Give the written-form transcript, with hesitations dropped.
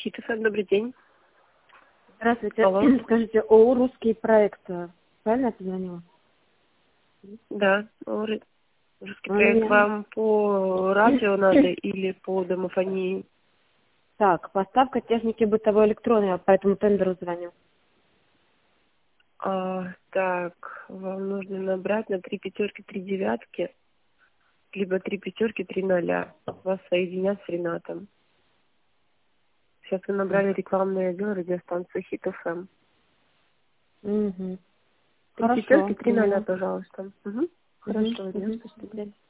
Хит ФМ, добрый день. Здравствуйте. Алло. Скажите, ООО «Русский проект». Правильно я позвонила? Да, русский проект вам по радио надо или по домофонии? Так, поставка техники бытовой электронной, я по этому тендеру звоню. Так, вам нужно набрать на 3 пятерки 3 девятки, либо 3 пятерки 3 ноля. Вас соединят с Ренатом. Сейчас вы набрали рекламный отдел радиостанции Хит ФМ. Угу. 3 пятерки 3 ноля, пожалуйста. Угу. Хорошо, Угу. спасибо.